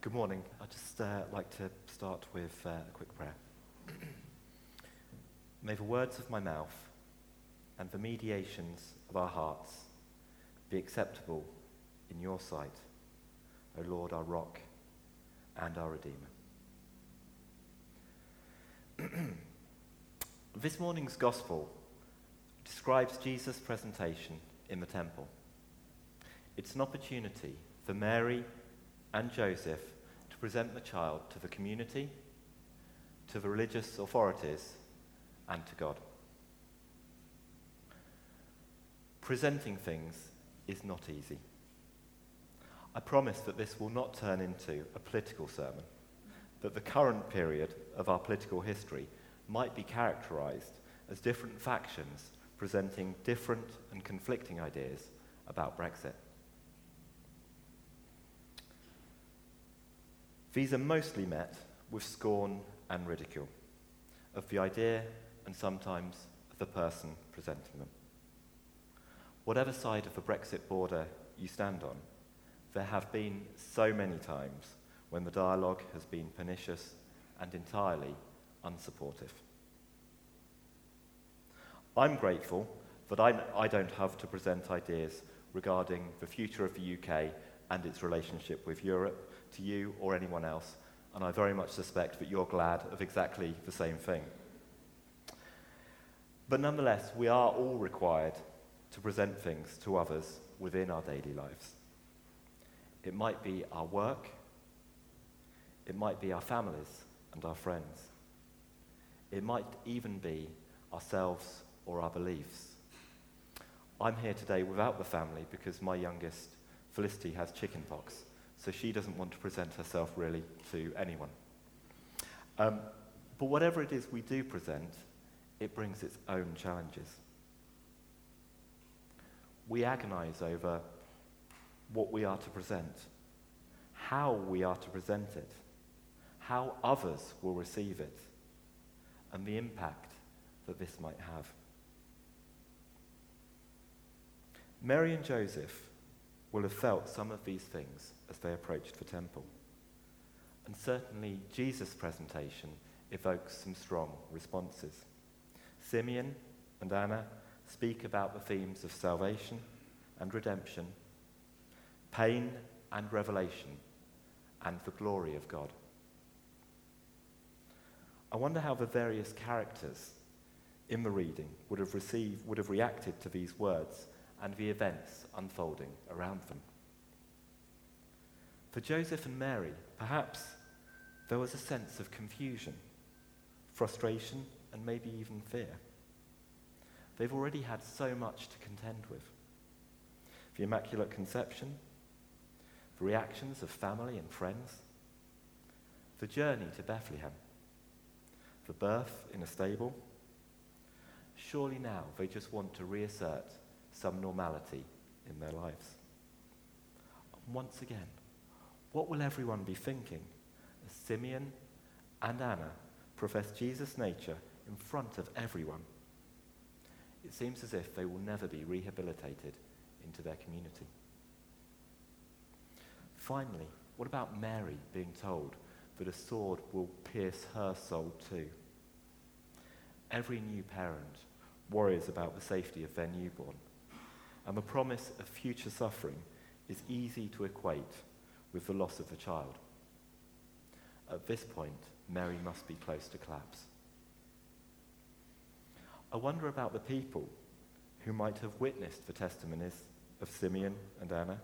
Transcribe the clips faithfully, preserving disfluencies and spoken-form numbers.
Good morning. I'd just uh, like to start with uh, a quick prayer. May the words of my mouth and the mediations of our hearts be acceptable in your sight, O Lord, our rock and our Redeemer. This morning's gospel describes Jesus' presentation in the temple. It's an opportunity for Mary and Joseph to present the child to the community, to the religious authorities, and to God. Presenting things is not easy. I promise that this will not turn into a political sermon, that the current period of our political history might be characterized as different factions presenting different and conflicting ideas about Brexit. These are mostly met with scorn and ridicule of the idea and sometimes of the person presenting them. Whatever side of the Brexit border you stand on, there have been so many times when the dialogue has been pernicious and entirely unsupportive. I'm grateful that I, I don't have to present ideas regarding the future of the U K and its relationship with Europe to you or anyone else, and I very much suspect that you're glad of exactly the same thing. But nonetheless, we are all required to present things to others within our daily lives. It might be our work, it might be our families and our friends, it might even be ourselves or our beliefs. I'm here today without the family because my youngest, Felicity, has chickenpox, so she doesn't want to present herself really to anyone. Um, but whatever it is we do present, it brings its own challenges. We agonize over what we are to present, how we are to present it, how others will receive it, and the impact that this might have. Mary and Joseph will have felt some of these things as they approached the temple. And certainly Jesus' presentation evokes some strong responses. Simeon and Anna speak about the themes of salvation and redemption, pain and revelation, and the glory of God. I wonder how the various characters in the reading would have received, would have reacted to these words and the events unfolding around them. For Joseph and Mary, perhaps there was a sense of confusion, frustration, and maybe even fear. They've already had so much to contend with. The Immaculate Conception, the reactions of family and friends, the journey to Bethlehem, the birth in a stable. Surely now they just want to reassert some normality in their lives. Once again, what will everyone be thinking as Simeon and Anna profess Jesus' nature in front of everyone? It seems as if they will never be rehabilitated into their community. Finally, what about Mary being told that a sword will pierce her soul too? Every new parent worries about the safety of their newborn, and the promise of future suffering is easy to equate with the loss of the child. At this point, Mary must be close to collapse. I wonder about the people who might have witnessed the testimonies of Simeon and Anna.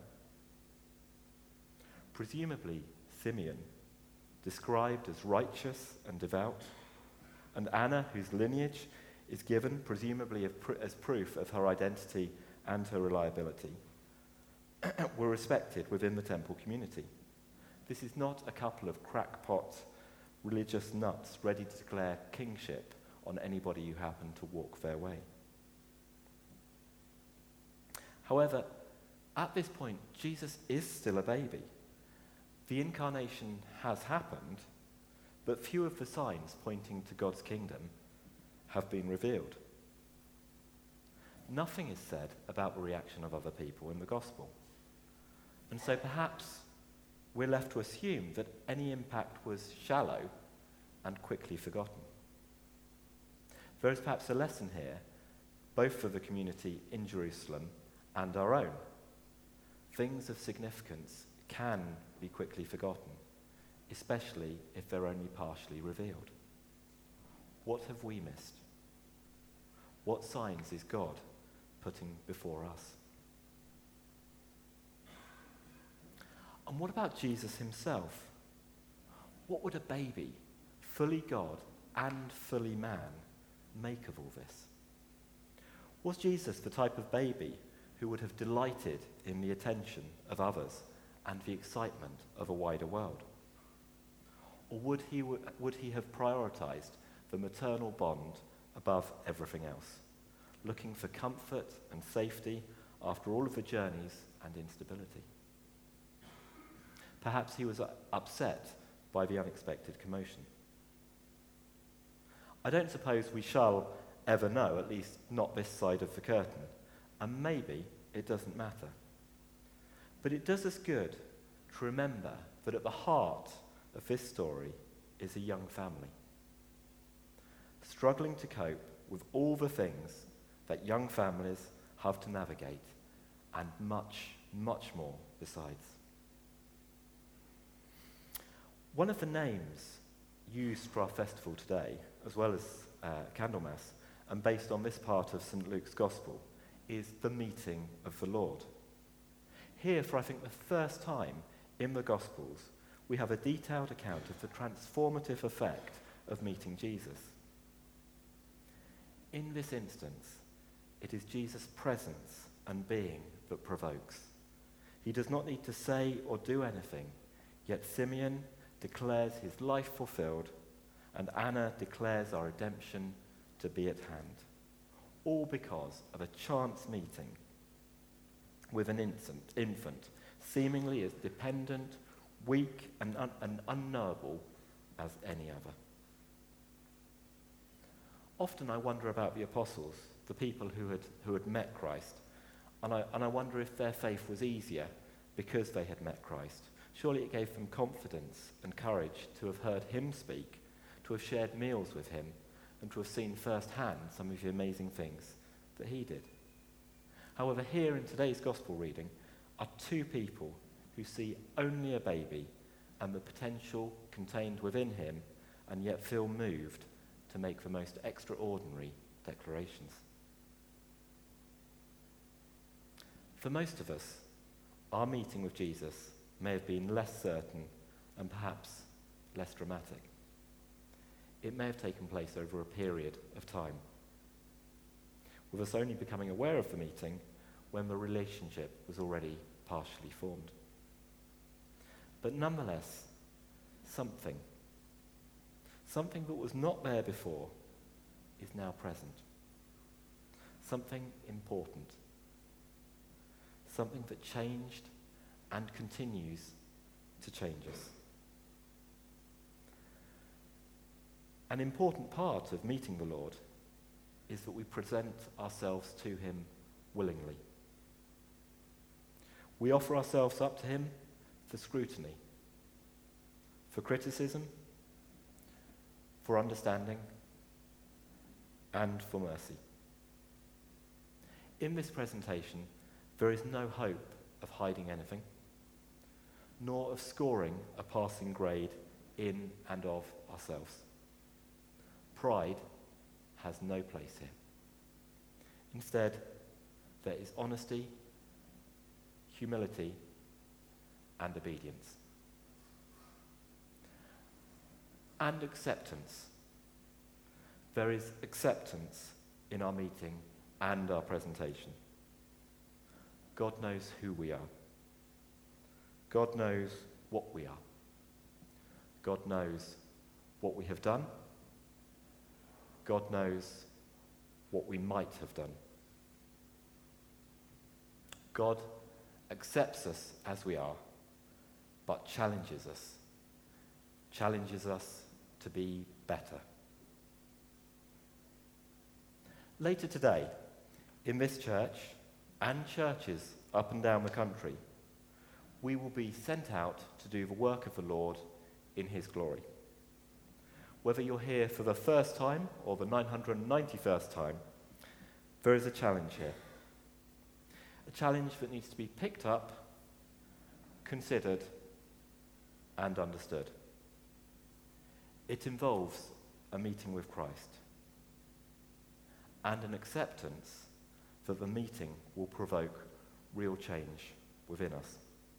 Presumably, Simeon, described as righteous and devout, and Anna, whose lineage is given presumably as proof of her identity and her reliability, were respected within the temple community. This is not a couple of crackpot religious nuts ready to declare kingship on anybody who happened to walk their way. However, at this point, Jesus is still a baby. The incarnation has happened, but few of the signs pointing to God's kingdom have been revealed. Nothing is said about the reaction of other people in the gospel. And so perhaps we're left to assume that any impact was shallow and quickly forgotten. There is perhaps a lesson here, both for the community in Jerusalem and our own. Things of significance can be quickly forgotten, especially if they're only partially revealed. What have we missed? What signs is God putting before us? And what about Jesus himself? What would a baby, fully God and fully man, make of all this? Was Jesus the type of baby who would have delighted in the attention of others and the excitement of a wider world? Or would he, would he have prioritized the maternal bond above everything else, looking for comfort and safety after all of the journeys and instability? Perhaps he was upset by the unexpected commotion. I don't suppose we shall ever know, at least not this side of the curtain, and maybe it doesn't matter. But it does us good to remember that at the heart of this story is a young family, struggling to cope with all the things that young families have to navigate, and much, much more besides. One of the names used for our festival today, as well as uh, Candlemas, and based on this part of Saint Luke's Gospel, is the meeting of the Lord. Here, for I think the first time in the Gospels, we have a detailed account of the transformative effect of meeting Jesus. In this instance, it is Jesus' presence and being that provokes. He does not need to say or do anything, yet Simeon declares his life fulfilled, and Anna declares our redemption to be at hand, all because of a chance meeting with an infant, infant seemingly as dependent, weak, and, un- and unknowable as any other. Often I wonder about the apostles, the people who had, who had met Christ, and I, and I wonder if their faith was easier because they had met Christ. Surely it gave them confidence and courage to have heard him speak, to have shared meals with him, and to have seen firsthand some of the amazing things that he did. However, here in today's gospel reading are two people who see only a baby and the potential contained within him, and yet feel moved to make the most extraordinary declarations. For most of us, our meeting with Jesus may have been less certain and perhaps less dramatic. It may have taken place over a period of time, with us only becoming aware of the meeting when the relationship was already partially formed. But nonetheless, something, something that was not there before is now present. Something important. Something that changed and continues to change us. An important part of meeting the Lord is that we present ourselves to him willingly. We offer ourselves up to him for scrutiny, for criticism, for understanding, and for mercy. In this presentation, there is no hope of hiding anything, nor of scoring a passing grade in and of ourselves. Pride has no place here. Instead, there is honesty, humility, and obedience. And acceptance. There is acceptance in our meeting and our presentation. God knows who we are. God knows what we are. God knows what we have done. God knows what we might have done. God accepts us as we are, but challenges us. Challenges us to be better. Later today, in this church and churches up and down the country, we will be sent out to do the work of the Lord in his glory. Whether you're here for the first time or the nine hundred ninety-first time, there is a challenge here. A challenge that needs to be picked up, considered, and understood. It involves a meeting with Christ and an acceptance that the meeting will provoke real change within us.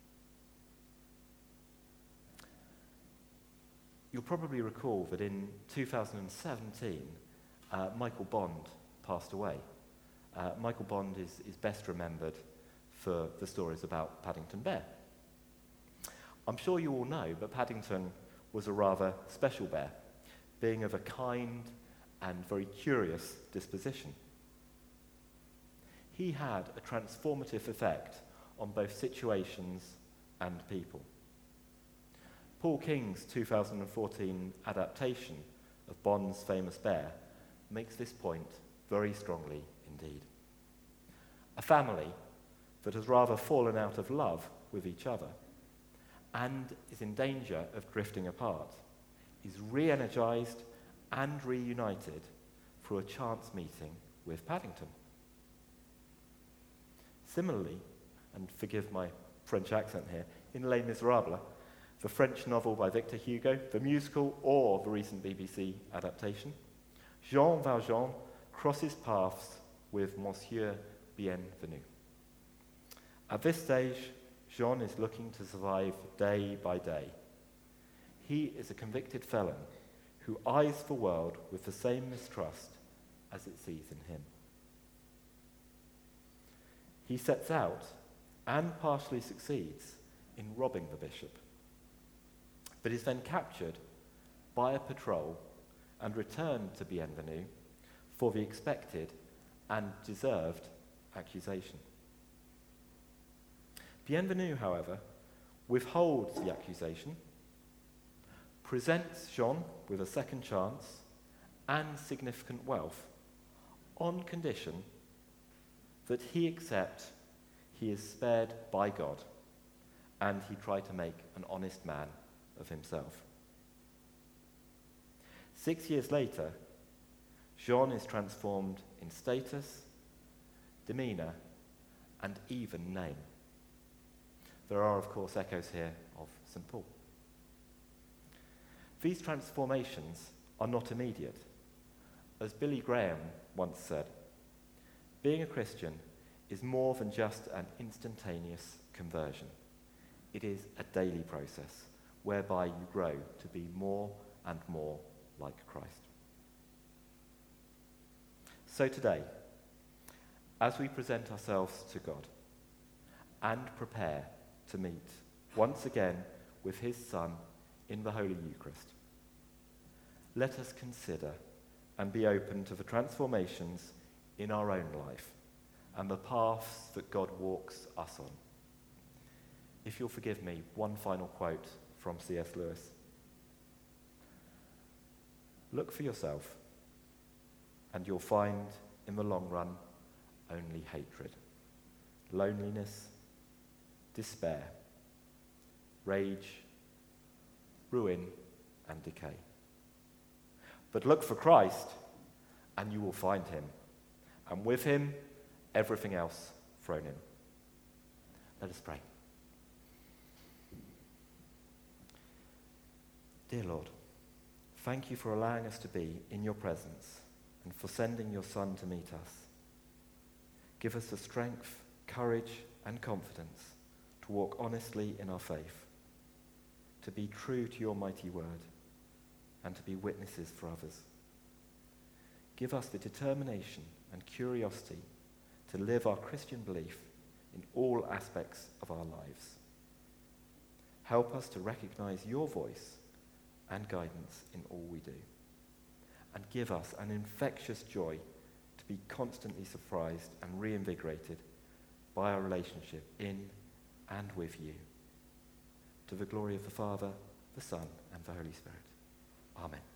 You'll probably recall that in two thousand seventeen, uh, Michael Bond passed away. Uh, Michael Bond is, is best remembered for the stories about Paddington Bear. I'm sure you all know that Paddington was a rather special bear, being of a kind and very curious disposition. He had a transformative effect on both situations and people. Paul King's two thousand fourteen adaptation of Bond's famous bear makes this point very strongly indeed. A family that has rather fallen out of love with each other and is in danger of drifting apart is re-energized and reunited through a chance meeting with Paddington. Similarly, and forgive my French accent here, in Les Miserables, the French novel by Victor Hugo, the musical, or the recent B B C adaptation, Jean Valjean crosses paths with Monsieur Bienvenu. At this stage, Jean is looking to survive day by day. He is a convicted felon who eyes the world with the same mistrust as it sees in him. He sets out and partially succeeds in robbing the bishop, but is then captured by a patrol and returned to Bienvenu for the expected and deserved accusation. Bienvenu, however, withholds the accusation, presents Jean with a second chance and significant wealth on condition that he accept he is spared by God and he tried to make an honest man of himself. Six years later, Jean is transformed in status, demeanour, and even name. There are, of course, echoes here of Saint Paul. These transformations are not immediate. As Billy Graham once said, being a Christian is more than just an instantaneous conversion. It is a daily process whereby you grow to be more and more like Christ. So today, as we present ourselves to God and prepare to meet once again with his Son in the Holy Eucharist, let us consider and be open to the transformations in our own life and the paths that God walks us on. If you'll forgive me, one final quote from C S Lewis. Look for yourself, and you'll find in the long run only hatred, loneliness, despair, rage, ruin, and decay. But look for Christ, and you will find him, and with him, everything else thrown in. Let us pray. Dear Lord, thank you for allowing us to be in your presence and for sending your Son to meet us. Give us the strength, courage, and confidence to walk honestly in our faith, to be true to your mighty word, and to be witnesses for others. Give us the determination and curiosity to live our Christian belief in all aspects of our lives. Help us to recognize your voice and guidance in all we do. And give us an infectious joy to be constantly surprised and reinvigorated by our relationship in and with you. To the glory of the Father, the Son, and the Holy Spirit. Amen.